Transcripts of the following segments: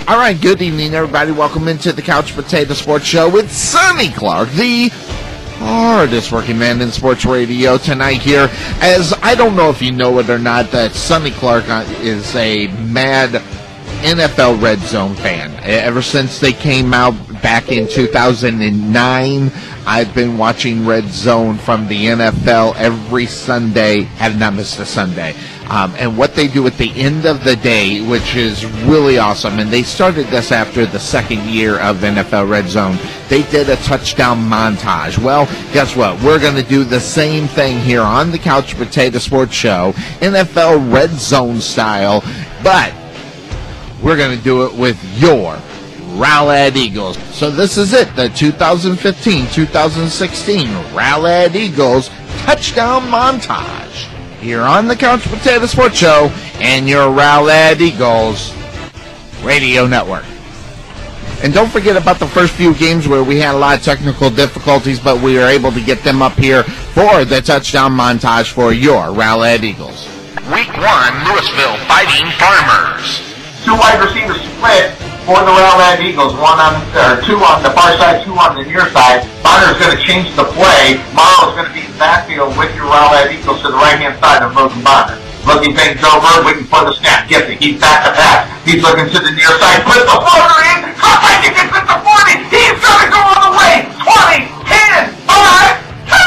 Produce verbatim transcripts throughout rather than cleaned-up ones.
All right, good evening, everybody. Welcome into the Couch Potato Sports Show with Sonny Clark, the hardest working man in sports radio tonight here. As I don't know if you know it or not, that Sonny Clark is a mad N F L Red Zone fan. Ever since they came out back in two thousand nine, I've been watching Red Zone from the N F L every Sunday, have not missed a Sunday. Um, and what they do at the end of the day, which is really awesome, and they started this after the second year of N F L Red Zone, they did a touchdown montage. Well, guess what? We're going to do the same thing here on the Couch Potato Sports Show, N F L Red Zone style, but we're going to do it with your Rowlett Eagles. So this is it, the two thousand fifteen two thousand sixteen Rowlett Eagles touchdown montage here on the Couch Potato Sports Show and your Rowlett Eagles radio network. And don't forget about the first few games where we had a lot of technical difficulties, but we were able to get them up here for the touchdown montage for your Rowlett Eagles. Week one, Louisville Fighting Farmers. Two wide receivers split for the Rowlett Eagles, one on, or two on the far side, two on the near side. Bonner's going to change the play. Morrow's going to be in the backfield with your Rowlett Eagles to the right-hand side of Logan Bonner. Looking things over, waiting for the snap. Gets it. He's back to pass. He's looking to the near side. Puts the floater in. I think it's at the forty. He's going to go all the way. twenty, ten, five,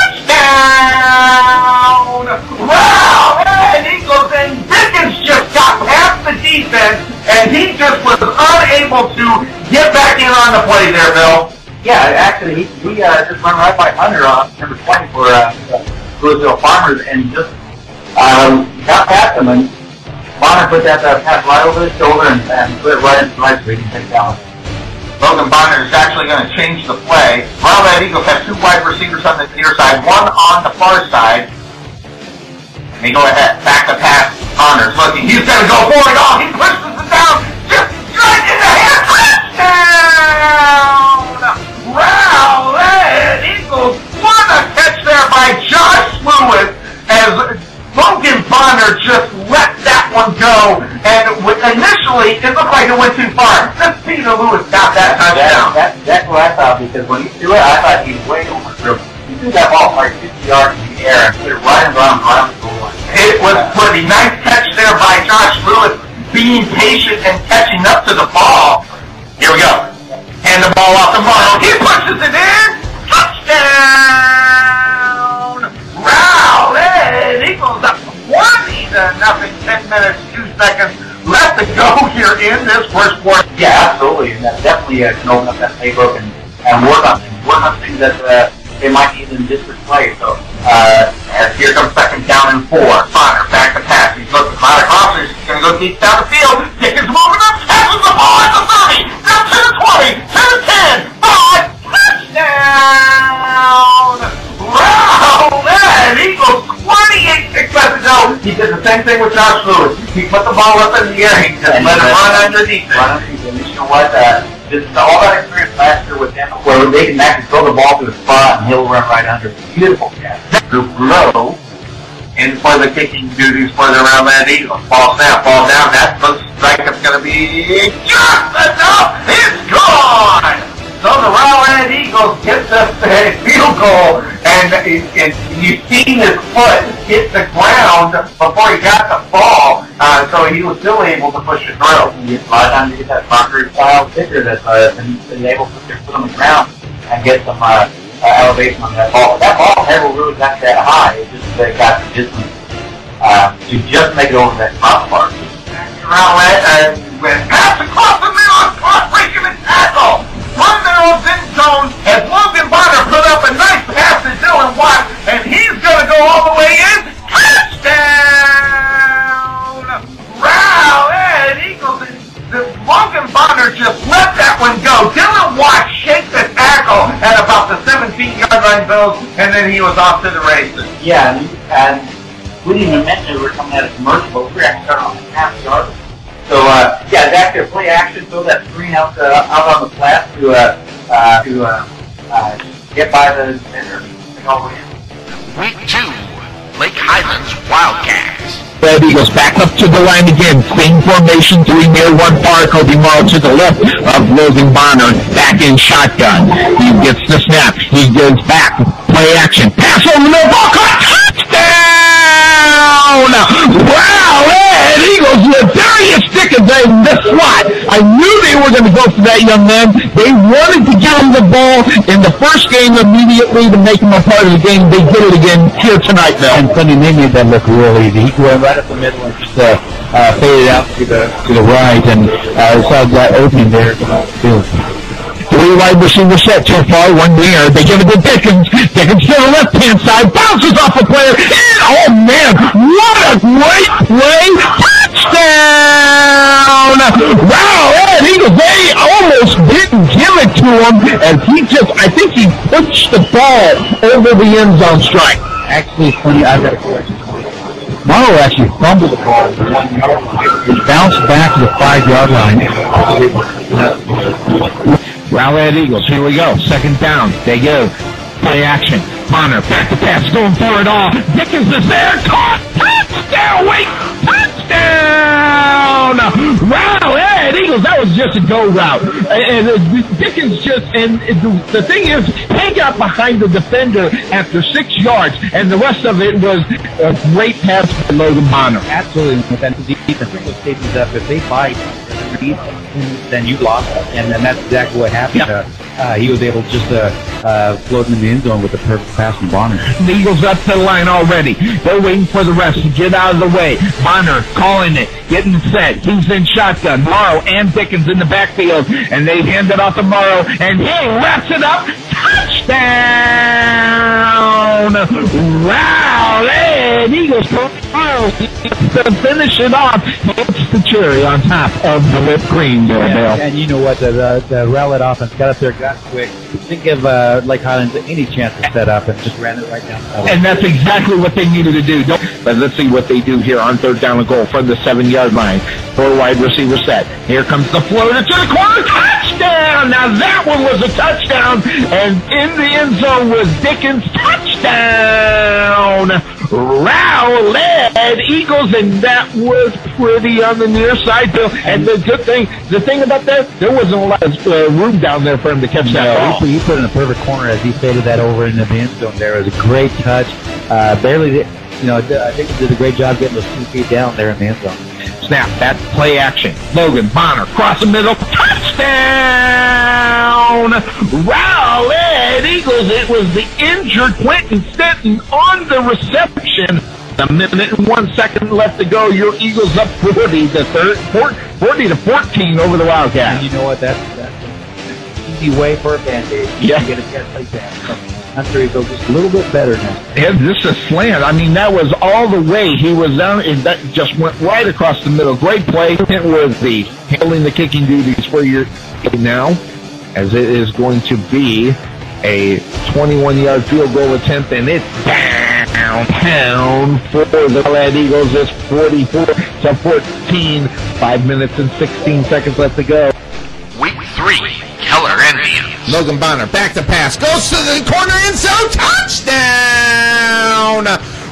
touchdown! Rowlett Eagles, and Dickens just got past the defense, and he just was unable to get back in on the play there, Bill. Yeah, actually, he, he uh, just went right by Hunter on number twenty for uh, Louisville Farmers and just um, got past him. And Bonner put that uh, pass right over his shoulder and, and put it right into the right so he can take it down. Logan Bonner is actually going to change the play. Rowlett Eagles have two wide receivers on the near side, one on the far side. And they go ahead, back to pass. Bonner's looking. He's going to go for it all. He pushes it down. Just straight in the hand. Touchdown! Rowlett Eagles. What a catch there by Josh Lewis as Logan Bonner just let that one go. And initially, it looked like it went too far. Just Peter Lewis got that touchdown. That, that, that's what I thought, because when he threw it, I thought he was way over. He threw that ball like fifty yards in the air and put it right around around the goal line. It was pretty nice catch there by Josh Lewis, being patient and catching up to the ball. Here we go. Hand the ball off to Morrow. He pushes it in. Touchdown! Rowlett Eagles up twenty to nothing. Ten minutes, two seconds left to go here in this first quarter. Yeah, absolutely. And that definitely uh, can open up that playbook and, and work on things. Work on things that uh, they might need in district play. So uh, as here comes second down and four. Bonner back to pass. He's looking right across. He's going to go deep down the field. Dickens moving up. Passes the ball at the thirty. Down to the twenty. To the ten. Five. Touchdown! Rowlett Eagles twenty-eight successes. No, he did the same thing with Josh Lewis. He put the ball up in the air. He just let it run underneath it. Run underneath it. And you know what? Uh, just all that experience last year with him, where they can actually throw the ball to the spot and he'll run right under. Beautiful catch. Group low in for the kicking duties for the Rowlett Eagles. Ball snap, ball down. That looks like it's going to be just enough. It's gone. So the Rowlett Eagles get the field goal, and it, it, you've seen his foot hit the ground before he got the ball, uh, so he was still able to push it through. A lot of times you get that soccer style kicker that's uh, been, been able to put their foot on the ground and get some uh, uh, elevation on that ball. That ball never really got that high. It just uh, got the distance uh, to just make it over that top part. Rowlett uh, went pass across the middle, cross breaking the tackle. One middle in zone as Logan Bonner put up a nice pass to Dylan Watt, and he's going to go all the way in. Touchdown! Rowlett Eagles. The Logan Bonner just let that one go. Dylan Watt shaked the tackle at about the seventeen-yard line, Bills, and then he was off to the races. Yeah, and, and we didn't even mention we were coming out of commercial, but we were actually starting on the half yard. So, uh, yeah, back there, play action, throw that screen out uh, out on the flat to uh, uh, to uh, uh, get by the defender. Week two, Lake Highlands Wildcats. Red Rowlett Eagles back up to the line again. Same formation, three near one far. Kobe Morrow to the left of Logan Bonner. Back in shotgun. He gets the snap. He goes back. Play action. Pass over the ball. Caught. Touchdown! Rowlett Eagles with Darius Dickens in the slot. I knew they were going to go for that young man. They wanted to give him the ball in the first game immediately to make him a part of the game. They did it again here tonight, Bill. And Sunday, they made that look real easy. He went right up the middle and just uh, uh, faded out to the to the right, and uh, saw that opening there. Three wide receiver set too far, one near. They give it to Dickens. Dickens to the left-hand side, bounces off a player, and oh man, what a great play! Touchdown! Rowlett Eagles, they almost didn't give it to him, and he just, I think he pushed the ball over the end zone strike. Actually, funny, I've got a correction. Morrow actually fumbled the ball. It bounced back to the five-yard line. Rowlett Eagles, here we go. Second down. They go. Play action. Bonner, back to pass, going for it all. Dickens is there. Caught. Touchdown. Wait. Touchdown. Rowlett Eagles, that was just a go route. And uh, Dickens just, and the thing is, he got behind the defender after six yards, and the rest of it was a great pass by Logan Bonner. Absolutely. And the defense was taking up. If they fight, then you lost, and then that's exactly what happened. Yep. Uh, uh, he was able to just uh, uh, float in the end zone with the perfect pass from Bonner. The Eagles up to the line already. They're waiting for the rest to get out of the way. Bonner calling it, getting set. He's in shotgun. Morrow and Dickens in the backfield, and they hand it off to Morrow, and he wraps it up. Touchdown! Rowlett Eagles Morrow to finish it off. It's the cherry on top of the whipped cream there, Yeah, Bill. and you know what? The, the, the Rowlett offense got up there, got quick. Didn't give uh, Lake Highlands any chance to set up, and just ran it right down the middle. And that's exactly what they needed to do. Don't, but let's see what they do here on third down and goal from the seven-yard line. Four wide receiver set. Here comes the floater to the corner. Touchdown! Now that one was a touchdown. And in the end zone was Dickens. Touchdown! Rowlett Eagles, and that was pretty on the near side, Bill. And the good thing, the thing about that, there wasn't a lot of uh, room down there for him to catch that No, ball. he, he put it in the perfect corner as he faded that over into the end zone there. It was a great touch. Uh, barely, did, you know, I think he did a great job getting those two feet down there in the end zone. Snap, that play action. Logan Bonner, cross the middle, touchdown! Rowlett Eagles, it was the injured Quentin Stenton on the reception. A minute and one second left to go. Your Eagles up forty to third, forty to fourteen over the Wildcats. And you know what? That's, that's an easy way for a Band-Aid. Yeah. You get a chance like that. I'm sure he'll go just a little bit better now. And this is slant. I mean, that was all the way. He was down, and that just went right across the middle. Great play. It was the handling the kicking duties for your now, as it is going to be a twenty-one-yard field goal attempt, and it's downtown for the Rowlett Eagles. It's forty-four to fourteen. Five minutes and sixteen seconds left to go. Week three, Keller Indians. Logan Bonner, back to pass, goes to the corner end zone, touchdown!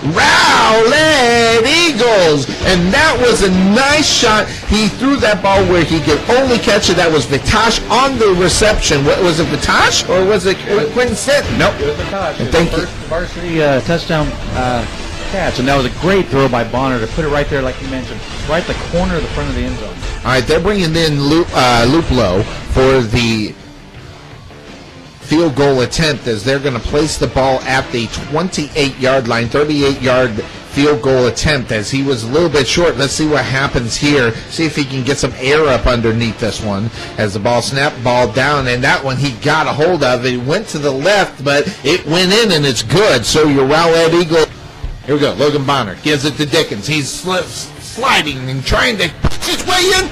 Rowlett Eagles, and that was a nice shot. He threw that ball where he could only catch it. That was Vitash on the reception. What was it, Vitash, or was it Quentin Stenton? Nope. It was a touch. It was Thank the you. first varsity uh, touchdown uh, catch, and that was a great throw by Bonner to put it right there, like you mentioned, right at the corner of the front of the end zone. All right, they're bringing in Lup, uh, Luplo for the field goal attempt as they're going to place the ball at the twenty-eight-yard line, thirty-eight-yard field goal attempt as he was a little bit short. Let's see what happens here. See if he can get some air up underneath this one as the ball snapped, ball down, and that one he got a hold of. It went to the left, but it went in, and it's good. So your Rowlett Eagle. Here we go. Logan Bonner gives it to Dickens. He's sli- sliding and trying to push his way in.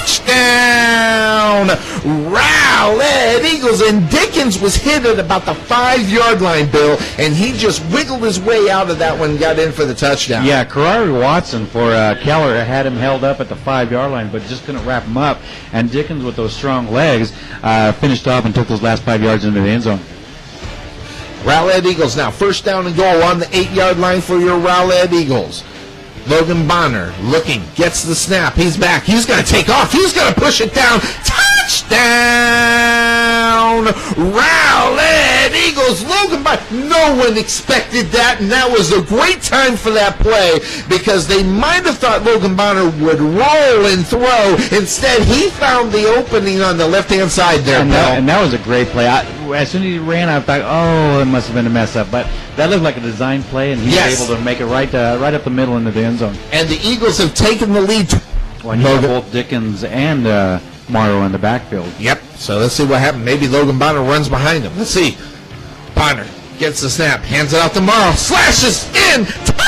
Touchdown! Rowlett Eagles, and Dickens was hit at about the five-yard line, Bill, and he just wiggled his way out of that one and got in for the touchdown. Yeah, Karari Watson for uh, Keller had him held up at the five-yard line, but just couldn't wrap him up. And Dickens, with those strong legs, uh, finished off and took those last five yards into the end zone. Rowlett Eagles now first down and goal on the eight-yard line for your Rowlett Eagles. Logan Bonner looking, gets the snap. He's back. He's going to take off. He's going to push it down. Touchdown! Rowlett Eagles. Logan Bonner. No one expected that, and that was a great time for that play because they might have thought Logan Bonner would roll and throw. Instead, he found the opening on the left-hand side there, and, Bill. that, and that was a great play. I, as soon as he ran, I thought, oh, it must have been a mess up. But that looked like a design play, and he Yes. was able to make it right uh, right up the middle into the end zone. And the Eagles have taken the lead. Well, you have both Dickens and uh, Morrow in the backfield. Yep. So let's see what happened. Maybe Logan Bonner runs behind him. Let's see. Bonner gets the snap, hands it out to Morrow, slashes in,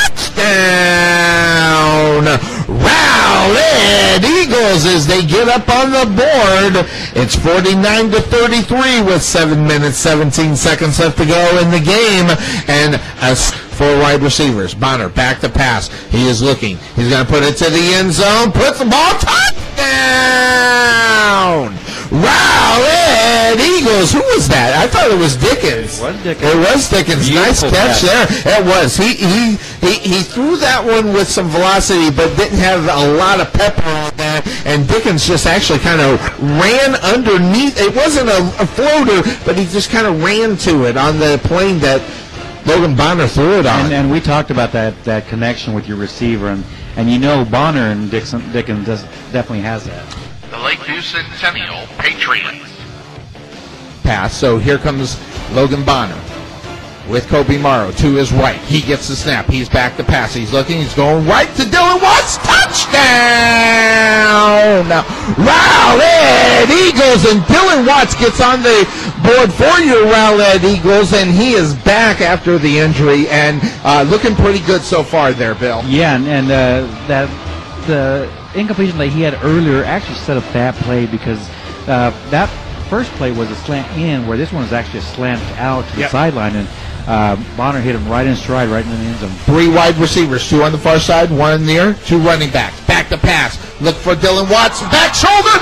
touchdown! Rowlett Eagles as they get up on the board. It's forty-nine to thirty-three with seven minutes, seventeen seconds left to go in the game. And as four wide receivers, Bonner back to pass. He is looking. He's going to put it to the end zone, puts the ball, touchdown! Rowlett Eagles. Who was that? I thought it was Dickens. It was Dickens. It was Dickens. Nice Beautiful catch catch. there. It was. He, he he he threw that one with some velocity, but didn't have a lot of pepper on that. And Dickens just actually kind of ran underneath. It wasn't a, a floater, but he just kind of ran to it on the plane that Logan Bonner threw it on. And, and we talked about that, that connection with your receiver, and, and you know Bonner and Dixon, Dickens does, definitely has that. The Lakeview Centennial Patriots. Pass. So here comes Logan Bonner with Kobe Morrow to his right. He gets the snap. He's back to pass. He's looking. He's going right to Dylan Watts. Touchdown! Rowlett Eagles, and Dylan Watts gets on the board for your Rowlett Eagles, and he is back after the injury and uh, looking pretty good so far there, Bill. Yeah, and, and uh, that the incompletion that he had earlier actually set up that play because uh, that first play was a slant in, where this one is actually a slant out to the Yep. sideline, and uh, Bonner hit him right in stride, right in the end zone. Three wide receivers, two on the far side, one near, two running backs. Back to pass. Look for Dylan Watts. Back shoulder.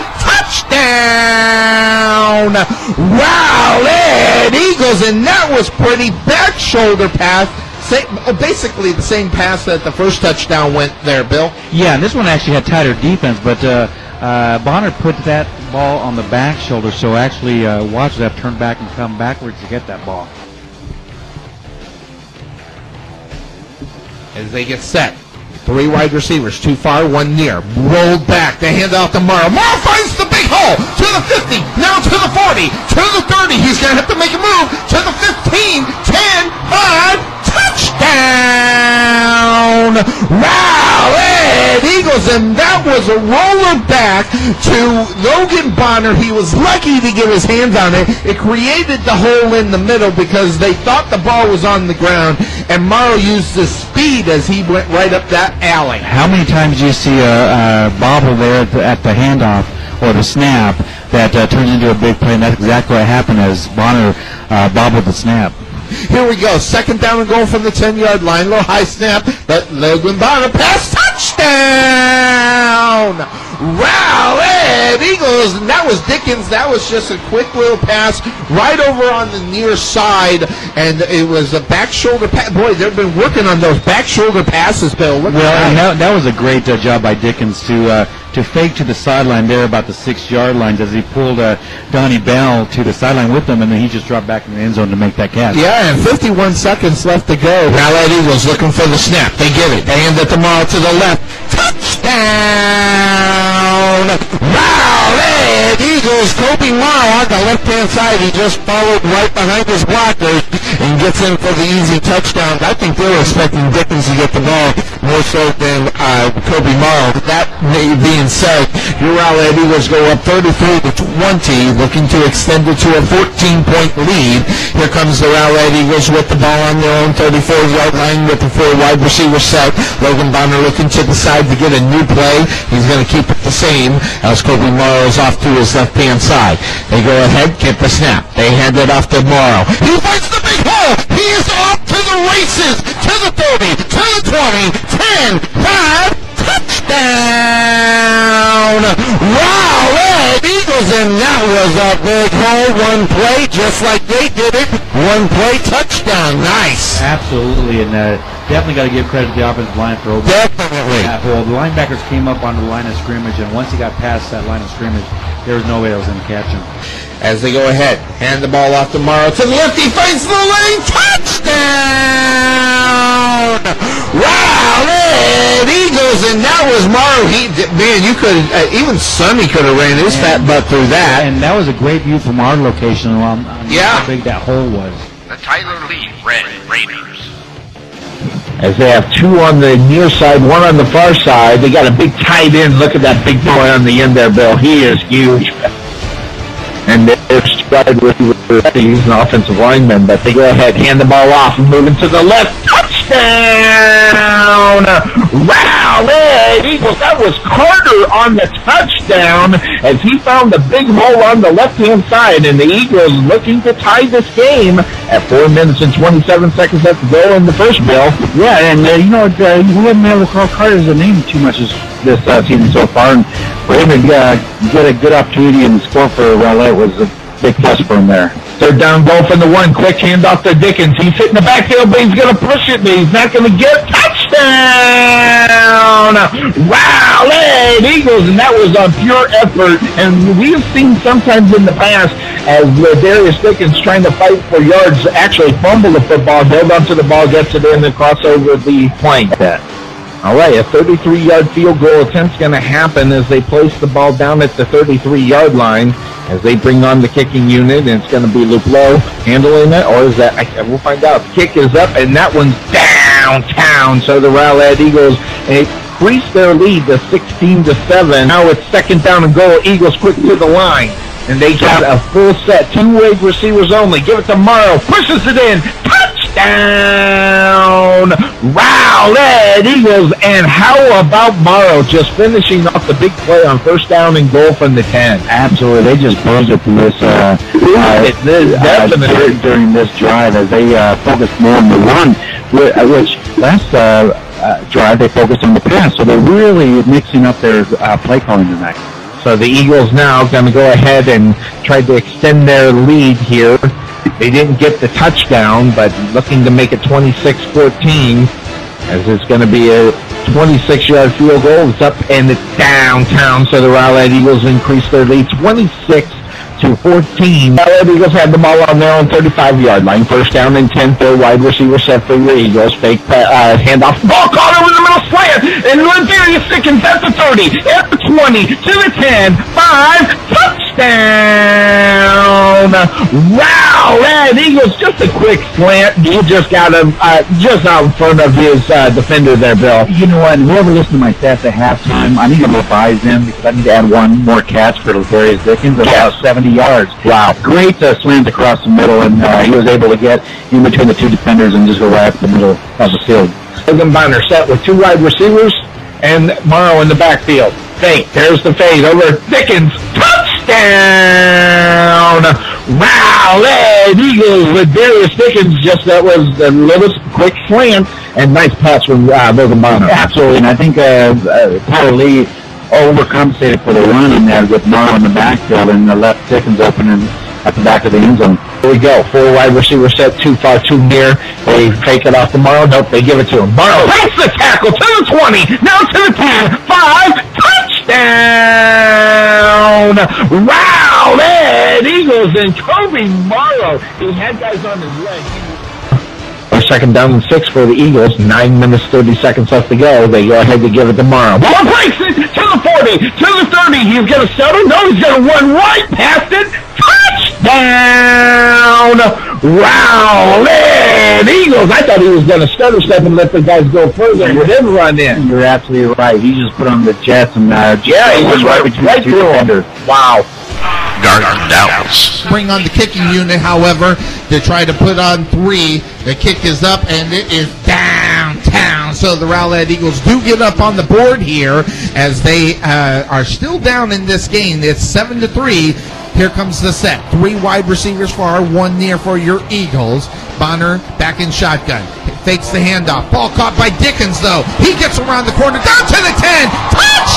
Touchdown! Rowlett Eagles, and that was pretty. Back shoulder pass. Same, basically the same pass that the first touchdown went there, Bill. Yeah, and this one actually had tighter defense, but uh, uh, Bonner put that ball on the back shoulder, so actually uh, Watts would have turned back and come backwards to get that ball. As they get set. Three wide receivers, two far, one near. Rolled back. They hand out to Morrow. Morrow finds the big hole to the fifty, now to the forty, to the thirty. He's going to have to make a move to the fifteen, ten, five, touchdown! Rowlett Eagles, and that was a roller back to Logan Bonner. He was lucky to get his hands on it. It created the hole in the middle because they thought the ball was on the ground, and Morrow used the speed as he went right up that alley. How many times do you see a, a bobble there at the, at the handoff or the snap that uh, turns into a big play? And that's exactly what happened as Bonner uh, bobbled the snap. Here we go. Second down and goal from the ten-yard line. Little high snap. But Logan Bonner pass. Touchdown! Rowlett Eagles. And that was Dickens. That was just a quick little pass right over on the near side. And it was a back shoulder pass. Boy, they've been working on those back shoulder passes, Bill. Look Well, at and that. that, that was a great uh, job by Dickens to uh, to fake to the sideline there about the six-yard line as he pulled uh, Donnie Bell to the sideline with him, and then he just dropped back in the end zone to make that catch. Yeah, and fifty-one seconds left to go. Rowlett Eagles looking for the snap. They get it. They hand it to Morrow to the left. Touchdown! Rowlett Eagles. Kobe Morrow on the left-hand side. He just followed right behind his blockers and gets in for the easy touchdown. I think they were expecting Dickens to get the ball more so than uh, Kobe Morrow. That may being said, your Rowlett Eagles go up thirty-three to twenty, looking to extend it to a fourteen-point lead. Here comes the Rowlett Eagles with the ball on their own thirty-four-yard line with the four wide receiver set. Logan Bonner looking to the side to get a new play. He's going to keep it the same as Kobe Morrow is off to his left-hand side. They go ahead, get the snap. They hand it off to Morrow. He finds the big hole. He is off to the races, to the thirty, to the twenty, ten, five, touchdown! Rowlett Eagles, and that was a big hole. One play, just like they did it. One play, touchdown. Nice. Absolutely, and uh, definitely got to give credit to the offensive line for opening Definitely. that hole. The linebackers came up on the line of scrimmage, and once he got past that line of scrimmage, there was no way that was going to catch him. As they go ahead, hand the ball off to Morrow to the left, he finds the lane, touchdown! Wow, man, Eagles, and that was Morrow. He, man, you could, uh, even Sonny could have ran his fat butt through that. And that was a great view from our location on, on Yeah. how big that hole was. The Tyler Lee Red Raiders. As they have two on the near side, one on the far side. They got a big tight end. Look at that big boy on the end there, Bill. He is huge. And they're stride with he's an offensive lineman, but they go ahead, hand the ball off, and moving to the left. Touchdown! Rally Eagles. That was Carter on the touchdown as he found the big hole on the left-hand side, and the Eagles looking to tie this game at four minutes and twenty-seven seconds left to go in the first, Bill. Yeah, and uh, you know, uh, we haven't been able to call Carter's a name too much this, this uh, season so far, and for him to uh, get a good opportunity and score for Rowlett was a big plus for him there. Third down goal from the one. Quick handoff to Dickens. He's hitting the backfield, but he's going to push it, but he's not going to get touchdown! Rowlett Eagles, and that was on pure effort. And we've seen sometimes in the past as Darius Dickens trying to fight for yards, actually fumble the football, hold onto the ball, gets it in, and cross over the plank. All right, a thirty-three-yard field goal attempt's going to happen as they place the ball down at the thirty-three-yard line as they bring on the kicking unit, and it's going to be Luplow handling it, or is that, I, we'll find out. Kick is up, and that one's downtown, so the Rowlett Eagles increase their lead to sixteen to seven. Now it's second down and goal. Eagles quick to the line, and they got a full set, two wide receivers only. Give it to Morrow, pushes it in, touchdown! Rowlett Eagles, and how about Morrow just finishing off the big play on first down and goal from the ten? Absolutely, they just buzzed it from this, uh, uh, It is uh, definitely. dur- during this drive as they uh, focused more on the run, whi- uh, which last uh, uh, drive they focused on the pass, so they're really mixing up their uh, play calling tonight. So the Eagles now going to go ahead and try to extend their lead here. They didn't get the touchdown, but looking to make it twenty-six fourteen, as it's going to be a twenty-six-yard field goal. It's up and it's downtown, so the Rowlett Eagles increase their lead twenty-six to fourteen. Rowlett Eagles had the ball on their own thirty-five-yard line. First down and ten, third wide receiver set for the Eagles. Fake uh, handoff. Ball caught over the middle, slant, and Ladarius Dickens at the thirty, at the twenty, to the ten, five, touchdown! Rowlett Eagles, just a quick slant. He just got him uh, just out in front of his uh, defender there, Bill. You know what, whoever listened to my stats at halftime, I need to revise them because I need to add one more catch for Darius Dickens, about seventy yards. Wow. Great uh, slant across the middle, and uh, he was able to get in between the two defenders and just go right up the middle of the field. Logan Bonner set with two wide receivers and Morrow in the backfield. Fake. There's the fade over Dickens. Touchdown! Rowlett Eagles with Darius Dickens. Just that was a little quick slant and nice pass from uh, Logan Bonner. Absolutely, and I think uh, uh, Tyler Lee overcompensated for the run in there with Morrow in the backfield and the left Dickens opening at the back of the end zone. Here we go. Four wide receiver set, too far, too near. They fake it off to Morrow. Nope, they give it to him. Morrow breaks the tackle to the twenty, now to the ten, five, touchdown! Rowlett Eagles and Kobe Morrow. He had guys on his leg. Our second down and six for the Eagles. Nine minutes, thirty seconds left to go. They go ahead to give it to Morrow. Morrow breaks it to the forty, to the thirty. He's going to settle. No, he's going to run right past it. Touchdown! Rowlett Eagles. I thought he was going to stutter step and let the guys go further and then run in. You're absolutely right. He just put on the jets and uh, Yeah, he was right, between right the two through him. defenders. Wow. Garden Dallas. Bring on the kicking unit, however, to try to put on three. The kick is up, and it is downtown. So the Rowlett Eagles do get up on the board here as they uh, are still down in this game. It's seven to three. Here comes the set. Three wide receivers far, one near for your Eagles. Bonner back in shotgun. Fakes the handoff. Ball caught by Dickens, though. He gets around the corner. Down to the ten.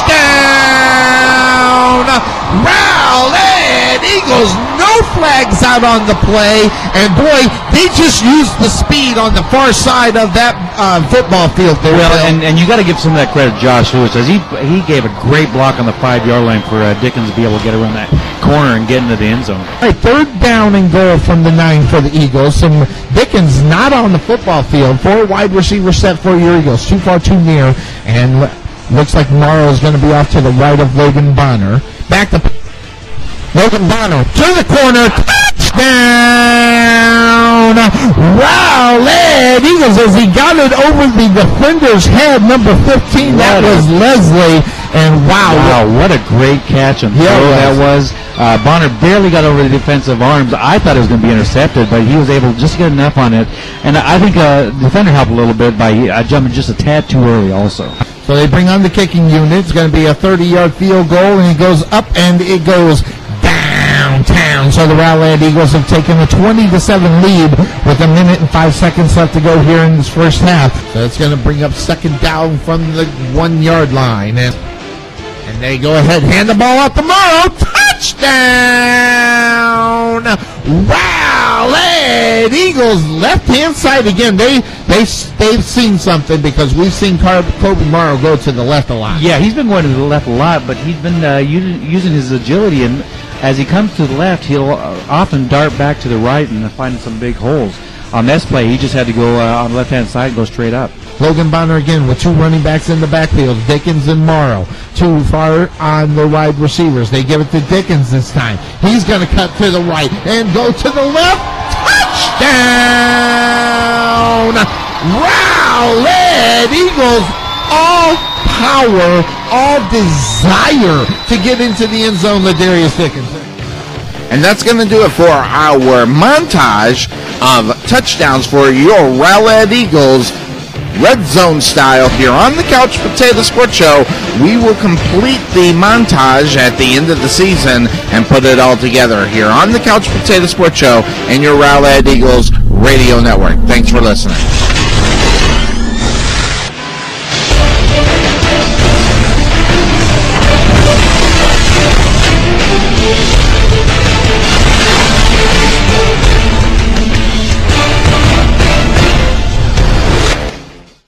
Touchdown! Rowlett Eagles. No flags out on the play, and boy, they just used the speed on the far side of that uh, football field there. Well, Bill. and, and you got to give some of that credit to Josh Lewis, as he he gave a great block on the five-yard line for uh, Dickens to be able to get around that corner and get into the end zone. All right, third down and goal from the nine for the Eagles. Some Dickens not on the football field. Four wide receivers set for your Eagles. Too far, too near, and looks like Morrow is going to be off to the right of Logan Bonner. Back to Logan Bonner to the corner. Touchdown! Wow, led Eagles as he got it over the defender's head. Number fifteen, that was Leslie. And wow, wow, what a great catch and throw yeah, that was. Uh, Bonner barely got over the defensive arms. I thought it was going to be intercepted, but he was able just to get enough on it. And I think uh, the defender helped a little bit by uh, jumping just a tad too early also. So they bring on the kicking unit. It's going to be a thirty-yard field goal, and it goes up and it goes downtown. So the Rowlett Eagles have taken a twenty to seven lead with a minute and five seconds left to go here in this first half. So it's going to bring up second down from the one-yard line. And, and they go ahead, hand the ball out to Morrow. Touchdown! Rowlett Eagles left-hand side again. They, they, they've seen something because we've seen Car- Kobe Morrow go to the left a lot. Yeah, he's been going to the left a lot, but he's been uh, using, using his agility, and as he comes to the left, he'll uh, often dart back to the right and find some big holes. On this play, he just had to go uh, on the left-hand side and go straight up. Logan Bonner again with two running backs in the backfield, Dickens and Morrow. Too far on the wide receivers. They give it to Dickens this time. He's going to cut to the right and go to the left. Touchdown! Rowlett Eagles, all power, all desire to get into the end zone, Ladarius Dickens. And that's going to do it for our montage of touchdowns for your Rowlett Eagles. Red Zone style here on the Couch Potato Sports Show. We will complete the montage at the end of the season and put it all together here on the Couch Potato Sports Show and your Rowlett Eagles radio network. Thanks for listening.